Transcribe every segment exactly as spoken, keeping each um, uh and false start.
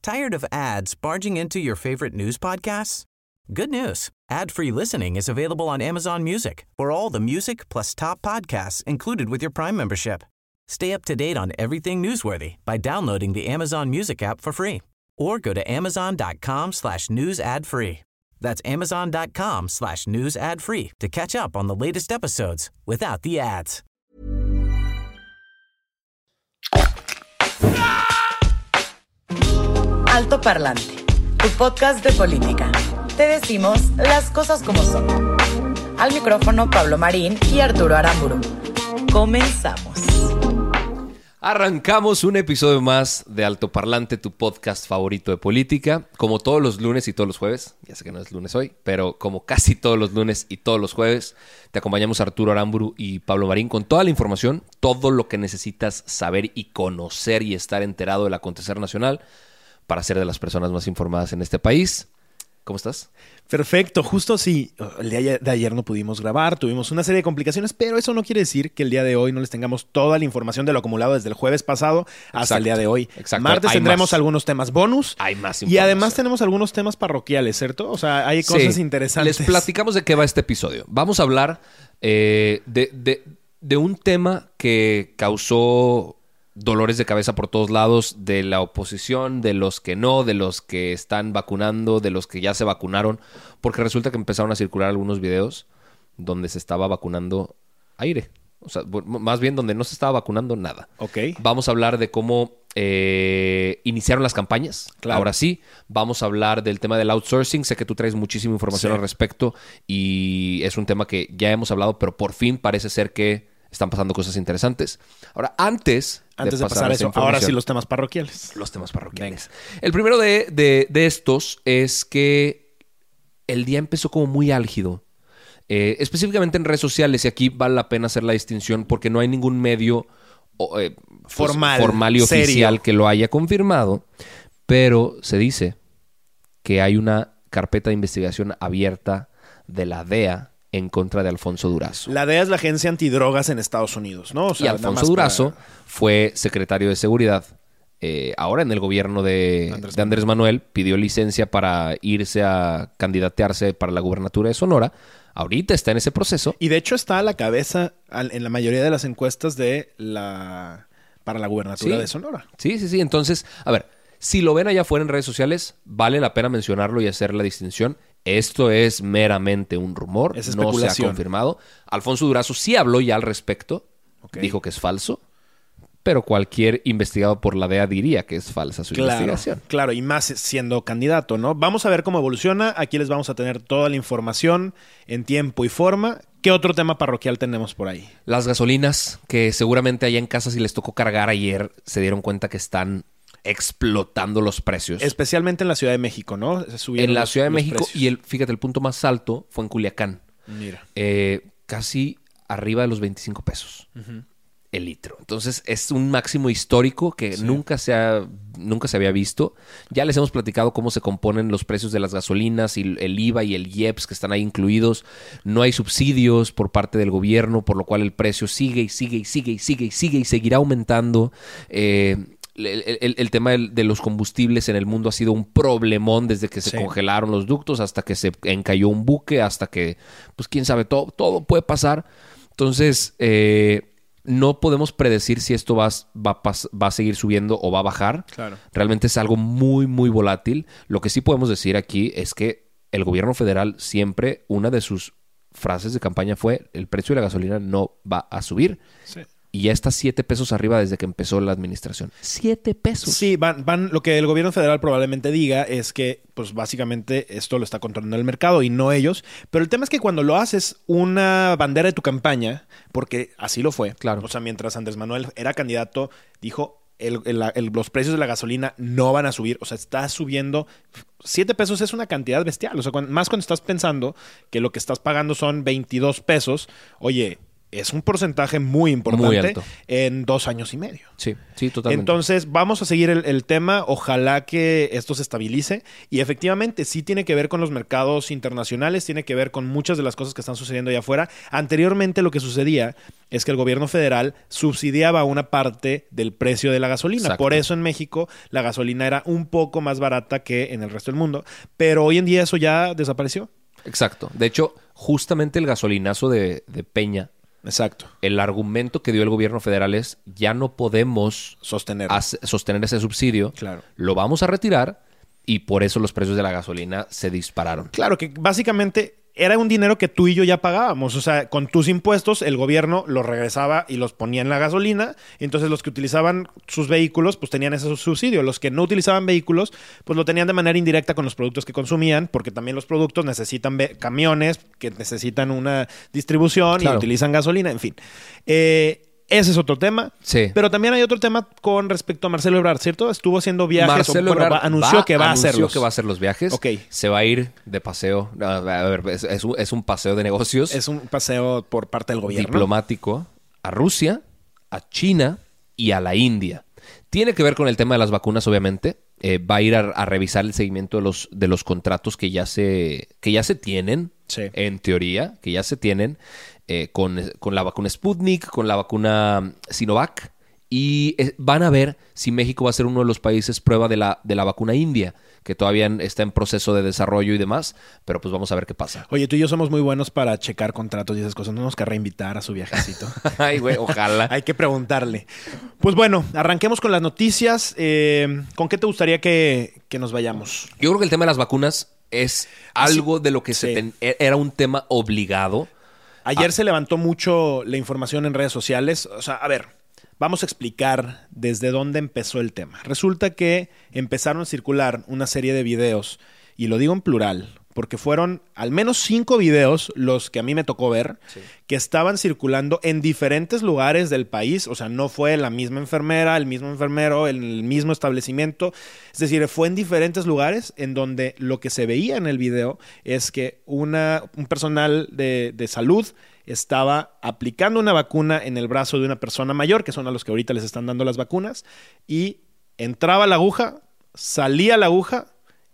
Tired of ads barging into your favorite news podcasts? Good news. Ad-free listening is available on Amazon Music for all the music plus top podcasts included with your Prime membership. Stay up to date on everything newsworthy by downloading the Amazon Music app for free or go to amazon.com slash news ad free. That's amazon.com slash news ad free to catch up on the latest episodes without the ads. Alto Parlante, tu podcast de política. Te decimos las cosas como son. Al micrófono Pablo Marín y Arturo Aramburu. Comenzamos. Arrancamos un episodio más de Alto Parlante, tu podcast favorito de política. Como todos los lunes y todos los jueves, ya sé que no es lunes hoy, pero como casi todos los lunes y todos los jueves, te acompañamos Arturo Aramburu y Pablo Marín con toda la información, todo lo que necesitas saber y conocer y estar enterado del acontecer nacional para ser de las personas más informadas en este país. ¿Cómo estás? Perfecto, justo sí. El día de ayer no pudimos grabar, tuvimos una serie de complicaciones, pero eso no quiere decir que el día de hoy no les tengamos toda la información de lo acumulado desde el jueves pasado hasta Exacto. el día de hoy. Exacto. Martes hay tendremos más. algunos temas bonus. Hay más información. Y además tenemos algunos temas parroquiales, ¿cierto? O sea, hay cosas sí. interesantes. Les platicamos de qué va este episodio. Vamos a hablar eh, de, de, de un tema que causó dolores de cabeza por todos lados, de la oposición, de los que no, de los que están vacunando, de los que ya se vacunaron, porque resulta que empezaron a circular algunos videos donde se estaba vacunando aire. O sea, más bien donde no se estaba vacunando nada. Ok. Vamos a hablar de cómo eh, iniciaron las campañas. Claro. Ahora sí, vamos a hablar del tema del outsourcing. Sé que tú traes muchísima información Sí. al respecto y es un tema que ya hemos hablado, pero por fin parece ser que están pasando cosas interesantes. Ahora, antes, Antes de, de pasar, pasar esa eso, ahora sí información, los temas parroquiales. los temas parroquiales. Venga. El primero de, de, de estos es que el día empezó como muy álgido. Eh, específicamente en redes sociales, y aquí vale la pena hacer la distinción porque no hay ningún medio eh, pues, formal, formal y serio. oficial que lo haya confirmado, pero se dice que hay una carpeta de investigación abierta de la D E A en contra de Alfonso Durazo. La D E A es la agencia antidrogas en Estados Unidos, ¿no? O sea, y Alfonso Durazo para... fue secretario de Seguridad. Eh, ahora en el gobierno de Andrés, de Andrés Manuel, pidió licencia para irse a candidatearse para la gubernatura de Sonora. Ahorita está en ese proceso. Y de hecho está a la cabeza en la mayoría de las encuestas de la para la gubernatura sí. de Sonora. Sí, sí, sí. Entonces, a ver, si lo ven allá afuera en redes sociales, vale la pena mencionarlo y hacer la distinción. Esto es meramente un rumor, es no se ha confirmado. Alfonso Durazo sí habló ya al respecto, okay. Dijo que es falso, pero cualquier investigado por la D E A diría que es falsa su claro, investigación. Claro, y más siendo candidato, ¿no? Vamos a ver cómo evoluciona. Aquí les vamos a tener toda la información en tiempo y forma. ¿Qué otro tema parroquial tenemos por ahí? Las gasolinas, que seguramente allá en casa si les tocó cargar ayer, se dieron cuenta que están explotando los precios. Especialmente en la Ciudad de México, ¿no? Se subieron en la los, Ciudad de los México precios. y el, fíjate, el punto más alto fue en Culiacán. Mira. Eh, casi arriba de los veinticinco pesos uh-huh. el litro. Entonces es un máximo histórico que sí. nunca, se ha, nunca se había visto. Ya les hemos platicado cómo se componen los precios de las gasolinas y el I V A y el I E P S que están ahí incluidos. No hay subsidios por parte del gobierno, por lo cual el precio sigue y sigue y sigue y sigue y sigue y seguirá aumentando. Eh... El, el, el tema de los combustibles en el mundo ha sido un problemón desde que se sí. congelaron los ductos hasta que se encalló un buque, hasta que, pues quién sabe, todo, todo puede pasar. Entonces, eh, no podemos predecir si esto va, va, va a seguir subiendo o va a bajar. Claro. Realmente es algo muy, muy volátil. Lo que sí podemos decir aquí es que el gobierno federal siempre, una de sus frases de campaña fue: el precio de la gasolina no va a subir. Sí. Y ya está siete pesos arriba desde que empezó la administración. Siete pesos. Sí, van, van, lo que el gobierno federal probablemente diga es que, pues básicamente, esto lo está controlando el mercado y no ellos. Pero el tema es que cuando lo haces una bandera de tu campaña, porque así lo fue. Claro. O sea, mientras Andrés Manuel era candidato, dijo: el, el, el, los precios de la gasolina no van a subir. O sea, está subiendo. Siete pesos es una cantidad bestial. O sea, cuando, más cuando estás pensando que lo que estás pagando son veintidós pesos. Oye, es un porcentaje muy importante Muy alto. en dos años y medio. Sí, sí, totalmente. Entonces, vamos a seguir el, el tema. Ojalá que esto se estabilice. Y efectivamente, sí tiene que ver con los mercados internacionales, tiene que ver con muchas de las cosas que están sucediendo allá afuera. Anteriormente, lo que sucedía es que el gobierno federal subsidiaba una parte del precio de la gasolina. Exacto. Por eso en México la gasolina era un poco más barata que en el resto del mundo. Pero hoy en día eso ya desapareció. Exacto. De hecho, justamente el gasolinazo de, de Peña, Exacto. el argumento que dio el gobierno federal es ya no podemos Sostener. hace- sostener ese subsidio, Claro. lo vamos a retirar y por eso los precios de la gasolina se dispararon. Claro, que básicamente era un dinero que tú y yo ya pagábamos. O sea, con tus impuestos el gobierno los regresaba y los ponía en la gasolina. Entonces los que utilizaban sus vehículos pues tenían ese subsidio. Los que no utilizaban vehículos pues lo tenían de manera indirecta con los productos que consumían, porque también los productos necesitan ve- camiones que necesitan una distribución Claro. y utilizan gasolina, en fin. Eh, ese es otro tema. Sí. Pero también hay otro tema con respecto a Marcelo Ebrard, ¿cierto? Estuvo haciendo viajes. Marcelo o, bueno, Ebrard va- anunció va- que va a anunció hacerlos. que va a hacer los viajes. Ok. Se va a ir de paseo. No, a ver, es, es un, es un paseo de negocios Es un paseo por parte del gobierno. diplomático a Rusia, a China y a la India. Tiene que ver con el tema de las vacunas, obviamente. Eh, va a ir a, a revisar el seguimiento de los, de los contratos que ya se, que ya se tienen, Sí. en teoría, que ya se tienen eh, con, con la vacuna Sputnik, con la vacuna Sinovac. Y eh, van a ver si México va a ser uno de los países prueba de la, de la vacuna india, que todavía en- está en proceso de desarrollo y demás. Pero pues vamos a ver qué pasa. Oye, tú y yo somos muy buenos para checar contratos y esas cosas. No nos querrá invitar a su viajecito. Ay, güey, ojalá. Hay que preguntarle. Pues bueno, arranquemos con las noticias. Eh, ¿Con qué te gustaría que, que nos vayamos? Yo creo que el tema de las vacunas es algo de lo que se sí. ten- e- era un tema obligado. Ayer se levantó mucho la información en redes sociales. O sea, a ver, vamos a explicar desde dónde empezó el tema. Resulta que empezaron a circular una serie de videos, y lo digo en plural, porque fueron al menos cinco videos los que a mí me tocó ver, Sí. que estaban circulando en diferentes lugares del país. O sea, no fue la misma enfermera, el mismo enfermero, el mismo establecimiento. Es decir, fue en diferentes lugares en donde lo que se veía en el video es que una, un personal de, de salud estaba aplicando una vacuna en el brazo de una persona mayor, que son a los que ahorita les están dando las vacunas, y entraba la aguja, salía la aguja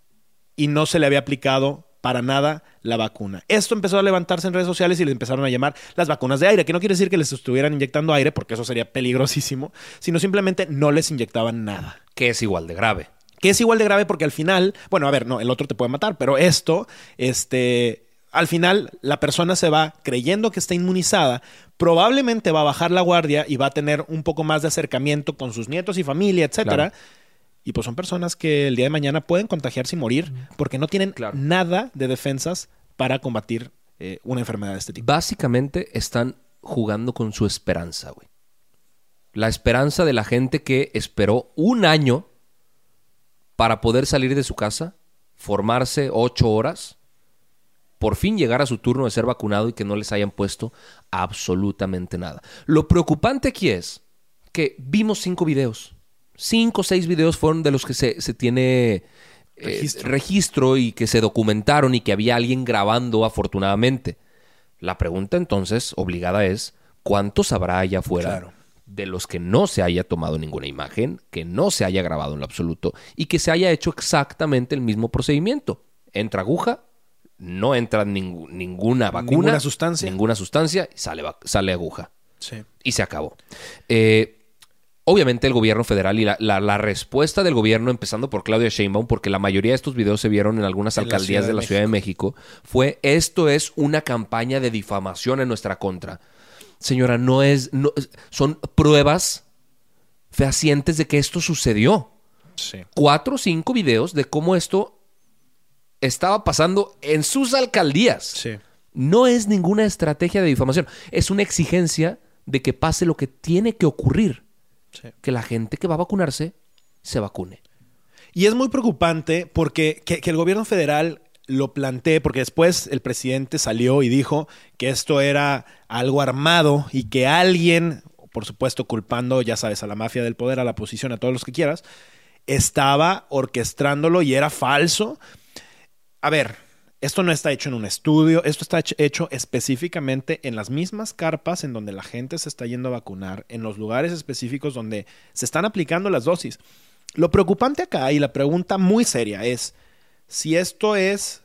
y no se le había aplicado para nada la vacuna. Esto empezó a levantarse en redes sociales y le empezaron a llamar las vacunas de aire, que no quiere decir que les estuvieran inyectando aire, porque eso sería peligrosísimo, sino simplemente no les inyectaban nada. Que es igual de grave. Que es igual de grave porque al final, bueno, a ver, no, el otro te puede matar, pero esto, este, al final la persona se va creyendo que está inmunizada, probablemente va a bajar la guardia y va a tener un poco más de acercamiento con sus nietos y familia, etcétera. Claro. Y pues son personas que el día de mañana pueden contagiarse y morir porque no tienen Claro. nada de defensas para combatir eh, una enfermedad de este tipo. Básicamente están jugando con su esperanza, güey. La esperanza de la gente que esperó un año para poder salir de su casa, formarse ocho horas, por fin llegar a su turno de ser vacunado y que no les hayan puesto absolutamente nada. Lo preocupante aquí es que vimos cinco videos. Cinco o seis videos fueron de los que se, se tiene eh, Registro. registro y que se documentaron y que había alguien grabando afortunadamente. La pregunta entonces obligada es, ¿cuántos habrá allá afuera Claro. de los que no se haya tomado ninguna imagen, que no se haya grabado en lo absoluto y que se haya hecho exactamente el mismo procedimiento? Entra aguja, no entra ningú- ninguna vacuna. Ninguna sustancia. Ninguna sustancia y sale, va- sale aguja. Sí. Y se acabó. Eh, obviamente el gobierno federal y la, la- la respuesta del gobierno, empezando por Claudia Sheinbaum, porque la mayoría de estos videos se vieron en algunas En la alcaldías Ciudad de de la Ciudad de México, fue esto es una campaña de difamación en nuestra contra. Señora, no es, no, son pruebas fehacientes de que esto sucedió. Sí. Cuatro o cinco videos de cómo esto estaba pasando en sus alcaldías. Sí. No es ninguna estrategia de difamación. Es una exigencia de que pase lo que tiene que ocurrir. Sí. Que la gente que va a vacunarse se vacune. Y es muy preocupante porque que, que el gobierno federal lo plantee, porque después el presidente salió y dijo que esto era algo armado y que alguien, por supuesto culpando, ya sabes, a la mafia del poder, a la oposición, a todos los que quieras, estaba orquestándolo y era falso. A ver, esto no está hecho en un estudio, esto está hecho específicamente en las mismas carpas en donde la gente se está yendo a vacunar, en los lugares específicos donde se están aplicando las dosis. Lo preocupante acá y la pregunta muy seria es si esto es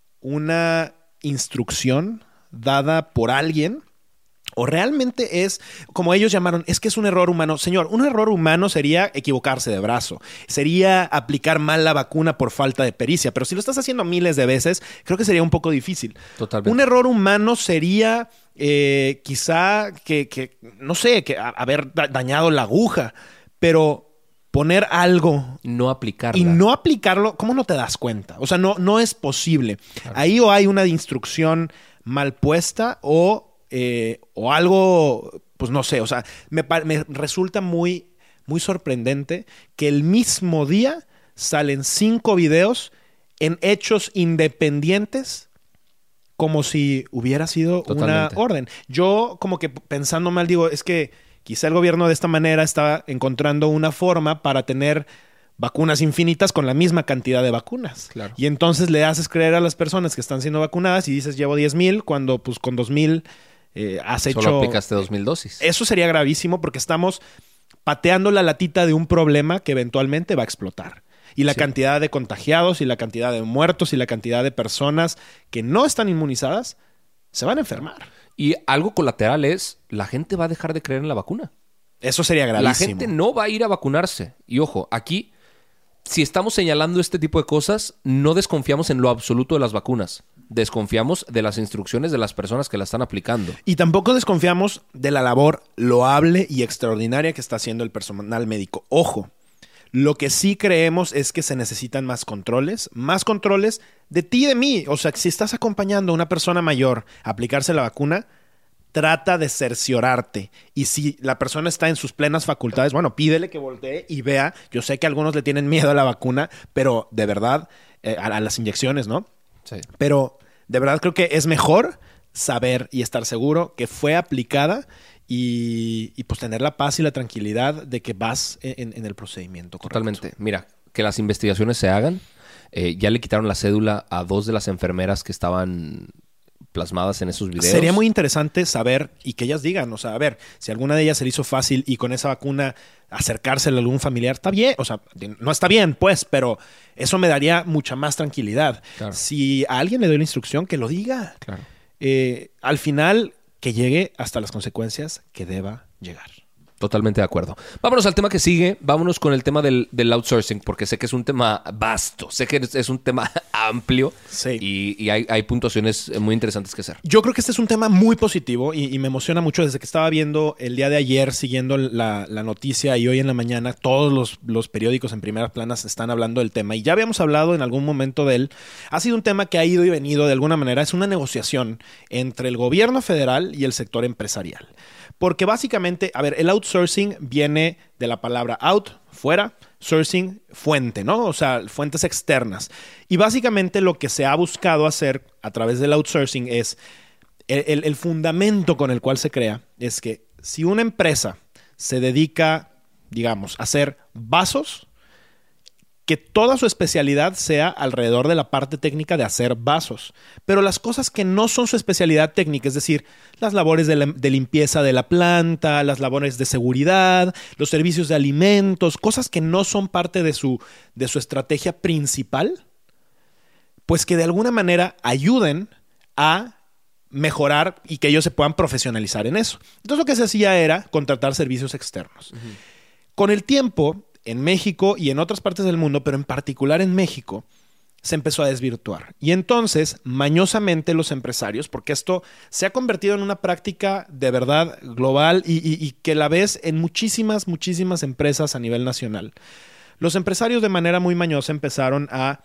una instrucción dada por alguien o realmente es, como ellos llamaron, es que es un error humano. Señor, un error humano sería equivocarse de brazo. Sería aplicar mal la vacuna por falta de pericia. Pero si lo estás haciendo miles de veces, creo que sería un poco difícil. Totalmente. Un error humano sería eh, quizá que, que, no sé, que a, haber da- dañado la aguja. Pero poner algo No aplicarla. y no aplicarlo, ¿cómo no te das cuenta? O sea, no, no es posible. Claro. Ahí o hay una instrucción mal puesta o... Eh, o algo, pues no sé, o sea, me, me resulta muy, muy sorprendente que el mismo día salen cinco videos en hechos independientes como si hubiera sido Totalmente. Una orden. Yo como que pensando mal digo, es que quizá el gobierno de esta manera está encontrando una forma para tener vacunas infinitas con la misma cantidad de vacunas. Claro. Y entonces le haces creer a las personas que están siendo vacunadas y dices, llevo diez mil, cuando pues con dos mil... Eh, has Solo hecho... aplicaste dos mil dosis. Eso sería gravísimo porque estamos pateando la latita de un problema que eventualmente va a explotar. Y la sí. cantidad de contagiados y la cantidad de muertos y la cantidad de personas que no están inmunizadas se van a enfermar. Y algo colateral es, la gente va a dejar de creer en la vacuna. Eso sería gravísimo. La gente no va a ir a vacunarse. Y ojo, aquí, si estamos señalando este tipo de cosas, no desconfiamos en lo absoluto de las vacunas. Desconfiamos de las instrucciones de las personas que la están aplicando. Y tampoco desconfiamos de la labor loable y extraordinaria que está haciendo el personal médico. Ojo, lo que sí creemos es que se necesitan más controles, más controles de ti y de mí. O sea, si estás acompañando a una persona mayor a aplicarse la vacuna, trata de cerciorarte. Y si la persona está en sus plenas facultades, bueno, pídele que voltee y vea. Yo sé que algunos le tienen miedo a la vacuna, pero de verdad, eh, a, a las inyecciones, ¿no? Sí. Pero de verdad creo que es mejor saber y estar seguro que fue aplicada y, y pues tener la paz y la tranquilidad de que vas en, en el procedimiento correcto. Totalmente. Mira, que las investigaciones se hagan. Eh, ya le quitaron la cédula a dos de las enfermeras que estaban plasmadas en esos videos. Sería muy interesante saber y que ellas digan, o sea, a ver, si alguna de ellas se le hizo fácil y con esa vacuna acercársela a algún familiar, está bien, o sea, no está bien, pues, pero eso me daría mucha más tranquilidad. Claro. Si a alguien le doy la instrucción, que lo diga. Claro. Eh, al final, que llegue hasta las consecuencias que deba llegar. Totalmente de acuerdo. Vámonos al tema que sigue. Vámonos con el tema del, del outsourcing, porque sé que es un tema vasto. Sé que es un tema amplio. Sí. Y, y hay, hay puntuaciones muy interesantes que hacer. Yo creo que este es un tema muy positivo y, y me emociona mucho desde que estaba viendo el día de ayer, siguiendo la, la noticia y hoy en la mañana, todos los, los periódicos en primeras planas están hablando del tema. Y ya habíamos hablado en algún momento de él. Ha sido un tema que ha ido y venido de alguna manera. Es una negociación entre el gobierno federal y el sector empresarial. Porque básicamente, a ver, el outsourcing viene de la palabra out, fuera, sourcing, fuente, ¿no? O sea, fuentes externas. Y básicamente lo que se ha buscado hacer a través del outsourcing es, el, el, el fundamento con el cual se crea es que si una empresa se dedica, digamos, a hacer vasos, que toda su especialidad sea alrededor de la parte técnica de hacer vasos. Pero las cosas que no son su especialidad técnica, es decir, las labores de, la, de limpieza de la planta, las labores de seguridad, los servicios de alimentos, cosas que no son parte de su, de su estrategia principal, pues que de alguna manera ayuden a mejorar y que ellos se puedan profesionalizar en eso. Entonces lo que se hacía era contratar servicios externos. Uh-huh. Con el tiempo, en México y en otras partes del mundo, pero en particular en México, se empezó a desvirtuar. Y entonces, mañosamente los empresarios, porque esto se ha convertido en una práctica de verdad global y, y, y que la ves en muchísimas, muchísimas empresas a nivel nacional. Los empresarios de manera muy mañosa empezaron a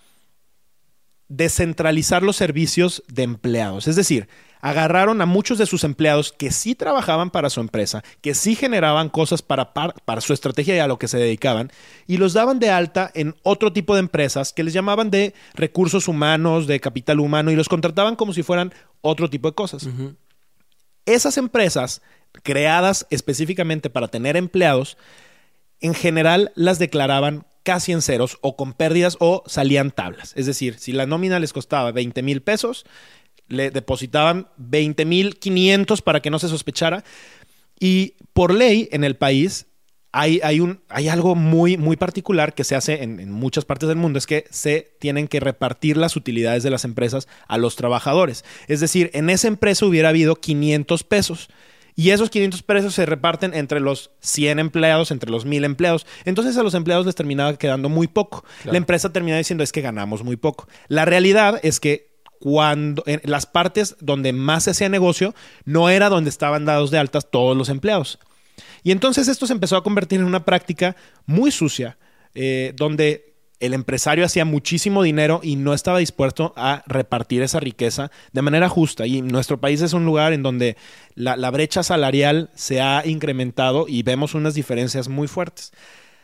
descentralizar los servicios de empleados. Es decir, agarraron a muchos de sus empleados que sí trabajaban para su empresa, que sí generaban cosas para, para, para su estrategia y a lo que se dedicaban, y los daban de alta en otro tipo de empresas que les llamaban de recursos humanos, de capital humano, y los contrataban como si fueran otro tipo de cosas. Uh-huh. Esas empresas, creadas específicamente para tener empleados, en general las declaraban casi en ceros o con pérdidas o salían tablas. Es decir, si la nómina les costaba veinte mil pesos, le depositaban veinte mil quinientos para que no se sospechara. Y por ley en el país hay, hay, un, hay algo muy, muy particular que se hace en, en muchas partes del mundo, es que se tienen que repartir las utilidades de las empresas a los trabajadores. Es decir, en esa empresa hubiera habido quinientos pesos. Y esos quinientos pesos se reparten entre los cien empleados, entre los mil empleados. Entonces a los empleados les terminaba quedando muy poco. Claro. La empresa terminaba diciendo es que ganamos muy poco. La realidad es que cuando en las partes donde más se hacía negocio no era donde estaban dados de altas todos los empleados. Y entonces esto se empezó a convertir en una práctica muy sucia, eh, donde el empresario hacía muchísimo dinero y no estaba dispuesto a repartir esa riqueza de manera justa. Y nuestro país es un lugar en donde la, la brecha salarial se ha incrementado y vemos unas diferencias muy fuertes.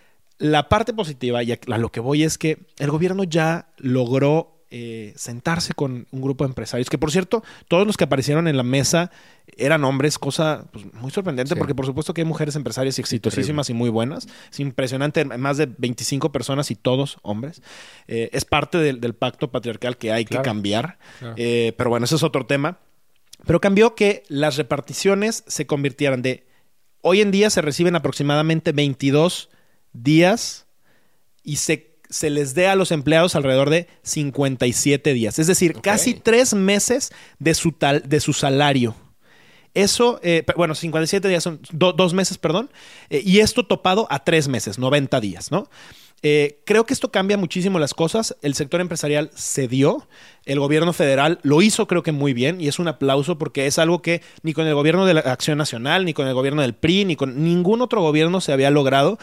La parte positiva, y a lo que voy, es que el gobierno ya logró Eh, sentarse con un grupo de empresarios, que por cierto, todos los que aparecieron en la mesa eran hombres, cosa pues, muy sorprendente, sí. Porque por supuesto que hay mujeres empresarias exitosísimas y muy buenas. Es impresionante, más de veinticinco personas y todos hombres. Eh, es parte del, del pacto patriarcal que hay claro. que cambiar. Claro. Eh, pero bueno, ese es otro tema. Pero cambió que las reparticiones se convirtieran de... Hoy en día se reciben aproximadamente veintidós días y se se les dé a los empleados alrededor de cincuenta y siete días. Es decir, okay. casi tres meses de su, tal, de su salario. Eso, eh, bueno, cincuenta y siete días son do, dos meses, perdón. Eh, y esto topado a tres meses, noventa días, ¿no? Eh, creo que esto cambia muchísimo las cosas. El sector empresarial cedió. El gobierno federal lo hizo, creo que muy bien. Y es un aplauso porque es algo que ni con el gobierno de la Acción Nacional, ni con el gobierno del P R I, ni con ningún otro gobierno se había logrado.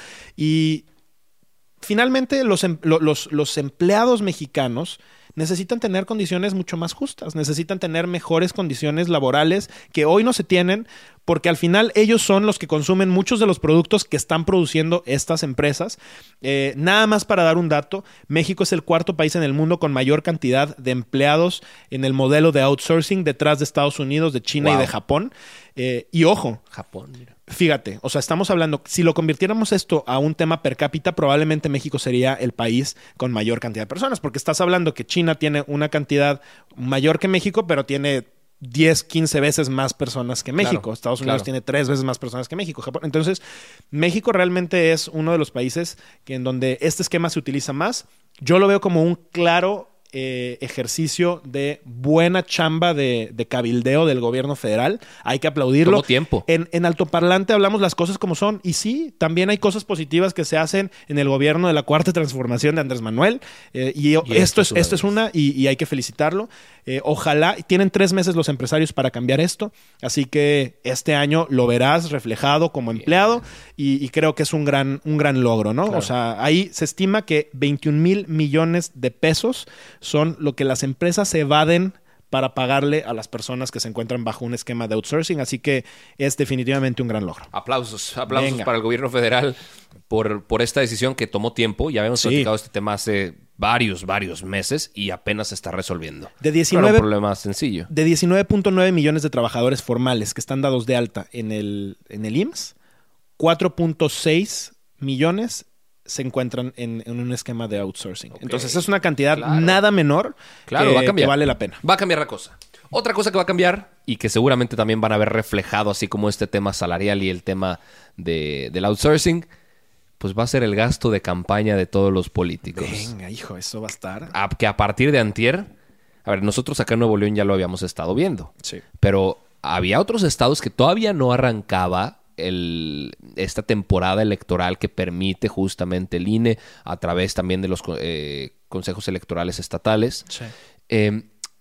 Y finalmente, los, los, los empleados mexicanos necesitan tener condiciones mucho más justas, necesitan tener mejores condiciones laborales que hoy no se tienen, porque al final ellos son los que consumen muchos de los productos que están produciendo estas empresas. Eh, nada más para dar un dato, México es el cuarto país en el mundo con mayor cantidad de empleados en el modelo de outsourcing, detrás de Estados Unidos, de China wow. y de Japón. Eh, y ojo, Japón, mira. Fíjate, o sea, estamos hablando, si lo convirtiéramos esto a un tema per cápita, probablemente México sería el país con mayor cantidad de personas, porque estás hablando que China tiene una cantidad mayor que México, pero tiene diez, quince veces más personas que México. Claro, Estados Unidos claro. tiene tres veces más personas que México. Japón. Entonces, México realmente es uno de los países que en donde este esquema se utiliza más. Yo lo veo como un claro eh, ejercicio de buena chamba de, de cabildeo del gobierno federal. Hay que aplaudirlo. Tomó tiempo. En, en altoparlante hablamos las cosas como son. Y sí, también hay cosas positivas que se hacen en el gobierno de la Cuarta Transformación de Andrés Manuel. Eh, y, y esto, es, esto es una y, y hay que felicitarlo. Eh, ojalá, tienen tres meses los empresarios para cambiar esto. Así que este año lo verás reflejado como empleado. Y, y creo que es un gran, un gran logro, ¿no? Claro. O sea, ahí se estima que veintiún mil millones de pesos son lo que las empresas evaden para pagarle a las personas que se encuentran bajo un esquema de outsourcing. Así que es definitivamente un gran logro. Aplausos, aplausos Venga. para el gobierno federal por, por esta decisión que tomó tiempo. Ya habíamos sí. platicado este tema hace varios, varios meses y apenas se está resolviendo. De diecinueve, no era un problema sencillo. De diecinueve punto nueve millones de trabajadores formales que están dados de alta en el, en el I M S S, cuatro punto seis millones se encuentran en, en un esquema de outsourcing. Okay. Entonces es una cantidad claro. nada menor claro, que, va a cambiar. que vale la pena. Va a cambiar la cosa. Otra cosa que va a cambiar y que seguramente también van a ver reflejado, así como este tema salarial y el tema de, del outsourcing, pues va a ser el gasto de campaña de todos los políticos. Venga, hijo, eso va a estar. A, que a partir de antier, a ver, nosotros acá en Nuevo León ya lo habíamos estado viendo. Sí. Pero había otros estados que todavía no arrancaba El, esta temporada electoral que permite justamente el I N E a través también de los eh, consejos electorales estatales. Sí. Eh,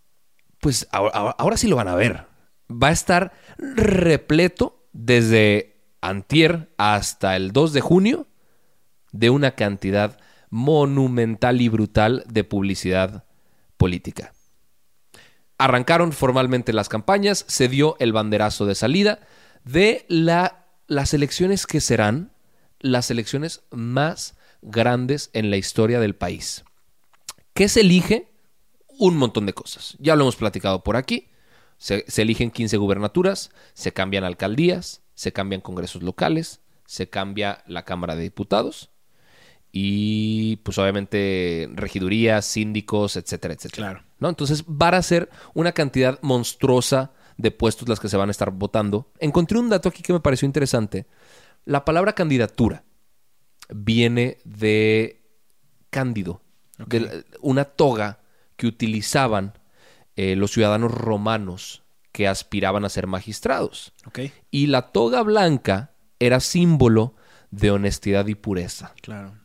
pues ahora, ahora sí lo van a ver. Va a estar repleto desde antier hasta el dos de junio de una cantidad monumental y brutal de publicidad política. Arrancaron formalmente las campañas, se dio el banderazo de salida de la las elecciones que serán las elecciones más grandes en la historia del país. ¿Qué se elige? Un montón de cosas. Ya lo hemos platicado por aquí. Se, se eligen quince gubernaturas, se cambian alcaldías, se cambian congresos locales, se cambia la Cámara de Diputados y pues obviamente regidurías, síndicos, etcétera, etcétera. Claro. ¿No? Entonces van a ser una cantidad monstruosa de puestos las que se van a estar votando. Encontré un dato aquí que me pareció interesante. La palabra candidatura viene de cándido, okay. de una toga que utilizaban eh, los ciudadanos romanos que aspiraban a ser magistrados. Okay. Y la toga blanca era símbolo de honestidad y pureza. Claro.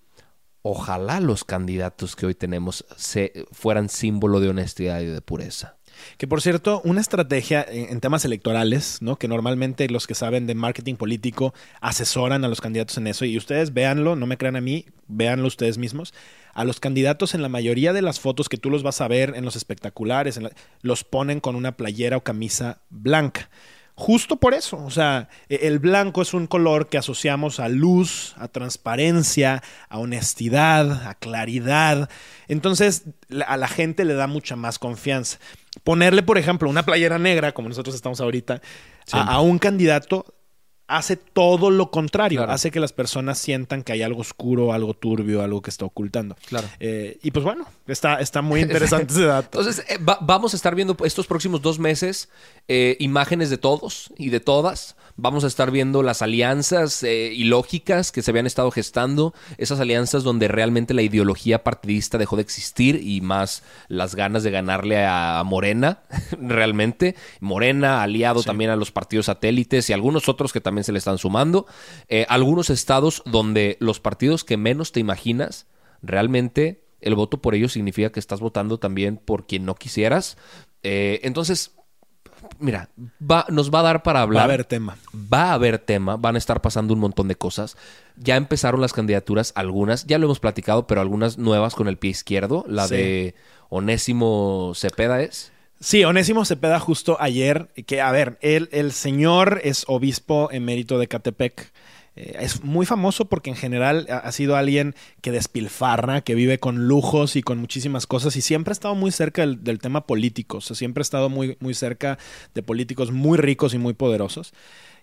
Ojalá los candidatos que hoy tenemos se, fueran símbolo de honestidad y de pureza. Que por cierto, una estrategia en temas electorales, ¿no? Que normalmente los que saben de marketing político asesoran a los candidatos en eso. Y ustedes véanlo, no me crean a mí, véanlo ustedes mismos. A los candidatos en la mayoría de las fotos que tú los vas a ver en los espectaculares, en la, los ponen con una playera o camisa blanca. Justo por eso, o sea, el blanco es un color que asociamos a luz, a transparencia, a honestidad, a claridad. Entonces, a la gente le da mucha más confianza. Ponerle, por ejemplo, una playera negra, como nosotros estamos ahorita, a, a un candidato hace todo lo contrario. Claro. Hace que las personas sientan que hay algo oscuro, algo turbio, algo que está ocultando. Claro. Eh, y pues bueno, está, está muy interesante ese dato. Entonces, eh, va, vamos a estar viendo estos próximos dos meses eh, imágenes de todos y de todas. Vamos a estar viendo las alianzas eh, ilógicas que se habían estado gestando. Esas alianzas donde realmente la ideología partidista dejó de existir y más las ganas de ganarle a, a Morena, realmente. Morena, aliado sí. también a los partidos satélites y algunos otros que también se le están sumando. Eh, algunos estados donde los partidos que menos te imaginas, realmente el voto por ellos significa que estás votando también por quien no quisieras. Eh, entonces... Mira, va, nos va a dar para hablar. Va a haber tema. Va a haber tema. Van a estar pasando un montón de cosas. Ya empezaron las candidaturas, algunas. Ya lo hemos platicado, pero algunas nuevas con el pie izquierdo. La sí. de Onésimo Cepeda es. Sí, Onésimo Cepeda justo ayer. Que, a ver, él, el señor es obispo emérito de Ecatepec. Eh, es muy famoso porque en general ha, ha sido alguien que despilfarra, que vive con lujos y con muchísimas cosas y siempre ha estado muy cerca del, del tema político. O sea, siempre ha estado muy, muy cerca de políticos muy ricos y muy poderosos.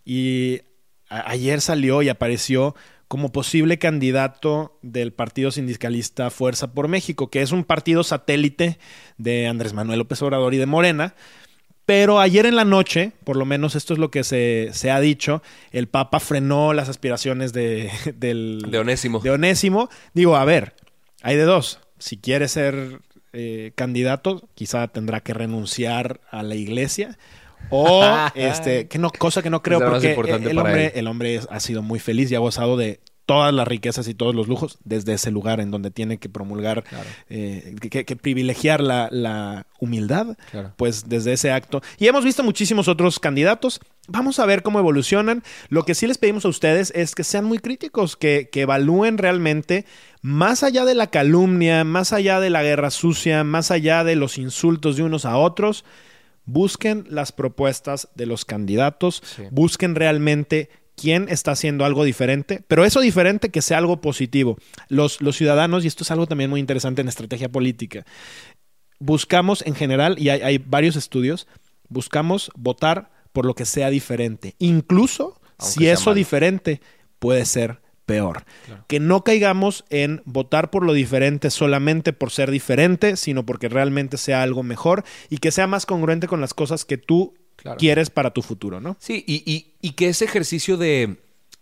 Y a, ayer salió y apareció como posible candidato del partido sindicalista Fuerza por México, que es un partido satélite de Andrés Manuel López Obrador y de Morena. Pero ayer en la noche, por lo menos esto es lo que se, se ha dicho, el Papa frenó las aspiraciones de, del, de Onésimo. De Onésimo. Digo, a ver, hay de dos. Si quiere ser eh, candidato, quizá tendrá que renunciar a la iglesia. O, este, que no, cosa que no creo, porque el hombre, el hombre ha sido muy feliz y ha gozado de todas las riquezas y todos los lujos desde ese lugar en donde tiene que promulgar, claro. eh, que, que privilegiar la, la humildad, claro. pues desde ese acto. Y hemos visto muchísimos otros candidatos. Vamos a ver cómo evolucionan. Lo que sí les pedimos a ustedes es que sean muy críticos, que, que evalúen realmente, más allá de la calumnia, más allá de la guerra sucia, más allá de los insultos de unos a otros, busquen las propuestas de los candidatos, sí. busquen realmente quién está haciendo algo diferente, pero eso diferente que sea algo positivo. Los, los ciudadanos, y esto es algo también muy interesante en estrategia política, buscamos en general, y hay, hay varios estudios, buscamos votar por lo que sea diferente, incluso aunque si eso malo. Diferente puede ser peor. Claro. Que no caigamos en votar por lo diferente solamente por ser diferente, sino porque realmente sea algo mejor y que sea más congruente con las cosas que tú Claro. quieres para tu futuro, ¿no? Sí, y, y, y que ese ejercicio de,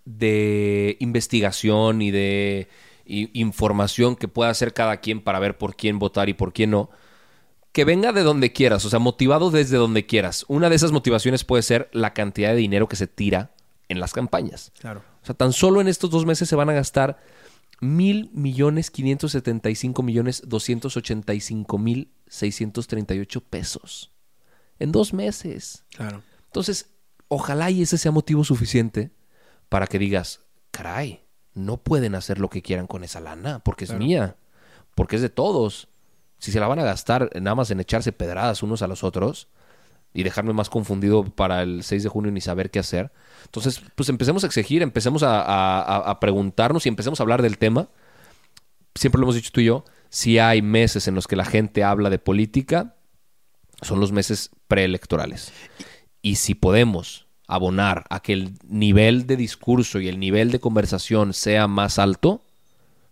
de investigación y de y, información que pueda hacer cada quien para ver por quién votar y por quién no, que venga de donde quieras, o sea, motivado desde donde quieras. Una de esas motivaciones puede ser la cantidad de dinero que se tira en las campañas. Claro. O sea, tan solo en estos dos meses se van a gastar mil millones quinientos setenta y cinco millones doscientos ochenta y cinco mil seiscientos treinta y ocho pesos. En dos meses. Claro. Entonces, ojalá y ese sea motivo suficiente para que digas, caray, no pueden hacer lo que quieran con esa lana, porque es claro. mía, porque es de todos. Si se la van a gastar nada más en echarse pedradas unos a los otros y dejarme más confundido para el seis de junio y ni saber qué hacer. Entonces, pues empecemos a exigir, empecemos a, a, a preguntarnos y empecemos a hablar del tema. Siempre lo hemos dicho tú y yo, si hay meses en los que la gente habla de política, son los meses preelectorales. Y si podemos abonar a que el nivel de discurso y el nivel de conversación sea más alto,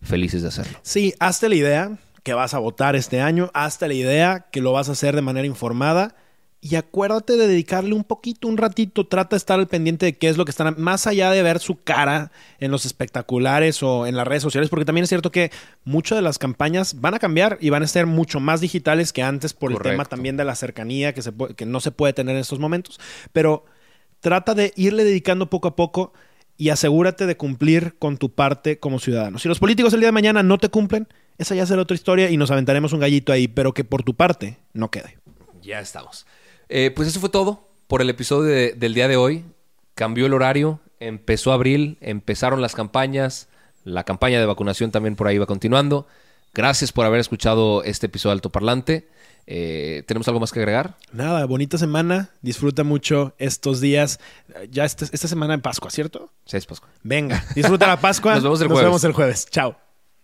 felices de hacerlo. Sí, hazte la idea que vas a votar este año, hazte la idea que lo vas a hacer de manera informada y acuérdate de dedicarle un poquito, un ratito, trata de estar al pendiente de qué es lo que están, más allá de ver su cara en los espectaculares o en las redes sociales, porque también es cierto que muchas de las campañas van a cambiar y van a ser mucho más digitales que antes por Correcto. el tema también de la cercanía que, se puede, que no se puede tener en estos momentos, pero trata de irle dedicando poco a poco y asegúrate de cumplir con tu parte como ciudadano. Si los políticos el día de mañana no te cumplen, esa ya será otra historia y nos aventaremos un gallito ahí, pero que por tu parte no quede. Ya estamos. Eh, pues eso fue todo por el episodio de, del día de hoy. Cambió el horario, empezó abril, empezaron las campañas, la campaña de vacunación también por ahí va continuando. Gracias por haber escuchado este episodio de Altoparlante. Eh, ¿Tenemos algo más que agregar? Nada, bonita semana, disfruta mucho estos días. Ya este, esta semana en Pascua, ¿cierto? Sí, es Pascua. Venga, disfruta la Pascua. Nos vemos el Nos jueves. vemos el jueves. Chao.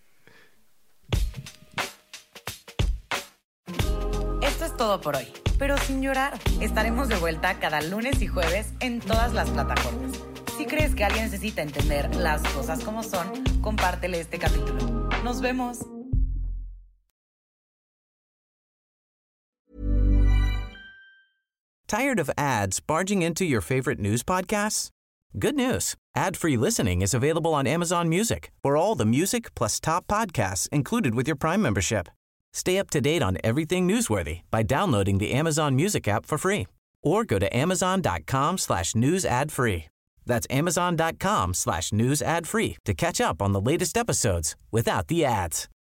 Esto es todo por hoy, pero sin llorar. Estaremos de vuelta cada lunes y jueves en todas las plataformas. Si crees que alguien necesita entender las cosas como son, compártele este capítulo. Nos vemos. Tired of ads barging into your favorite news podcasts? Good news. Ad-free listening is available on Amazon Music for all the music plus top podcasts included with your Prime membership. Stay up to date on everything newsworthy by downloading the Amazon Music app for free or go to amazon.com slash news ad free. That's amazon.com slash news ad free to catch up on the latest episodes without the ads.